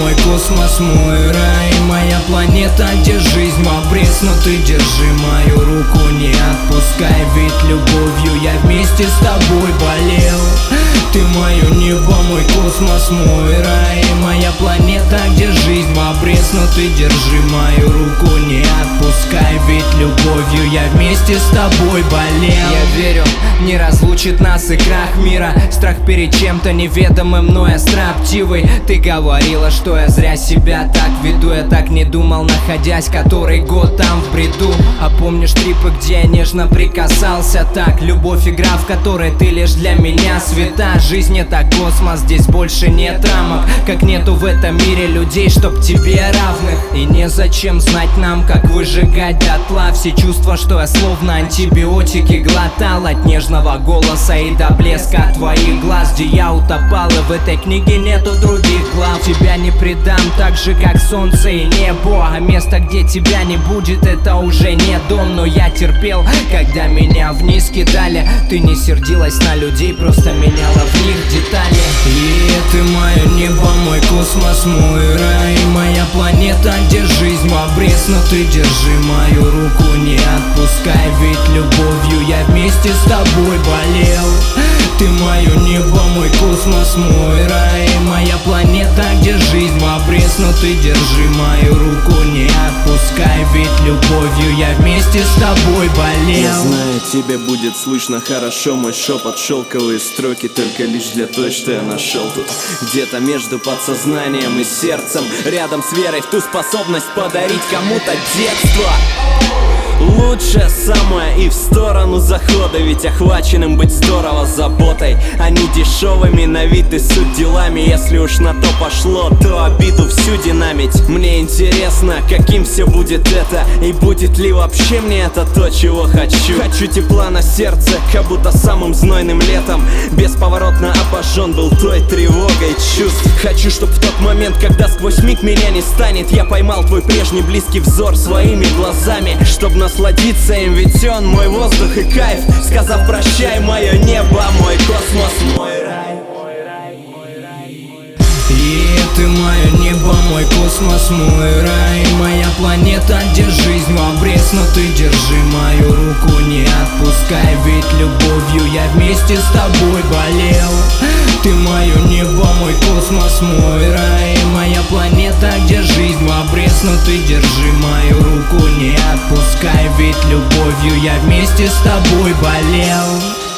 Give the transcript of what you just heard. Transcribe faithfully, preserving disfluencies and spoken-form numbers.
мой космос, мой рай, моя планета, где жизнь в обрез. Но ты держи мою руку, не отпускай, ведь любовью я вместе с тобой болел. Ты мое небо, мой космос, мой рай, моя планета, где жизнь в обрез. Но ты держи мою руку, не отпускай, ведь любовью я вместе с тобой болел. Я верю, не разлучит нас и крах мира, страх перед чем-то неведомым, но я строптивый. Ты говорила, что я зря себя так веду, я так не думал, находясь который год там в бреду. А помнишь трипы, где я нежно прикасался так? Любовь, игра, в которой ты лишь для меня свята. Жизнь это космос, здесь больше нет рамок, как нету в этом мире людей, чтоб тебе равных. И незачем знать нам, как выжигать дотла все чувства, что я словно антибиотики глотал. От нежного голоса и до блеска твоих глаз, где я утопал, и в этой книге нету других глав. Тебя не предам, так же как солнце и небо, а место, где тебя не будет, это уже не дом. Но я терпел, когда меня вниз кидали. Ты не сердилась на людей, просто меняла в них детали. И ты мое небо, мой космос, мой рай, моя планета, где жизнь в обрез. Но ты держи мою руку, не отпускай, ведь любовью я вместе с тобой болел. Ты мое небо, мой космос, мой рай, моя планета, где жизнь в обрез. Но ты держи мою руку, не отпускай, ведь любовью я вместе с тобой болел. Я знаю, тебе будет слышно хорошо мой шепот, шелковые строки только лишь для той, что я нашел тут где-то между подсознанием и сердцем, рядом с верой в ту способность подарить кому-то детство. Лучше самое и в сторону захода, ведь охваченным быть здорово заботой, а не дешевыми на вид и суть делами. Если уж на то пошло, то обиду всю динамить. Мне интересно, каким все будет это, и будет ли вообще мне это то, чего хочу. Хочу тепла на сердце, как будто самым знойным летом бесповоротно обожжен был той тревогой чувств. Хочу, чтоб в тот момент, когда сквозь миг меня не станет, я поймал твой прежний близкий взор своими глазами, чтоб насладиться им, ведь он мой воздух и кайф. Сказав прощай, мое небо, мой космос, мой рай. И ты мое небо, мой космос, мой рай, моя планета, где жизнь в обрез. Но ты держи мою руку, не отпускай, ведь любовью я вместе с тобой болел. Ты мое небо, мой космос, мой рай, моя планета, где жизнь в обрез. Но ты держи мою руку, не отпускай, ведь любовью я вместе с тобой болел.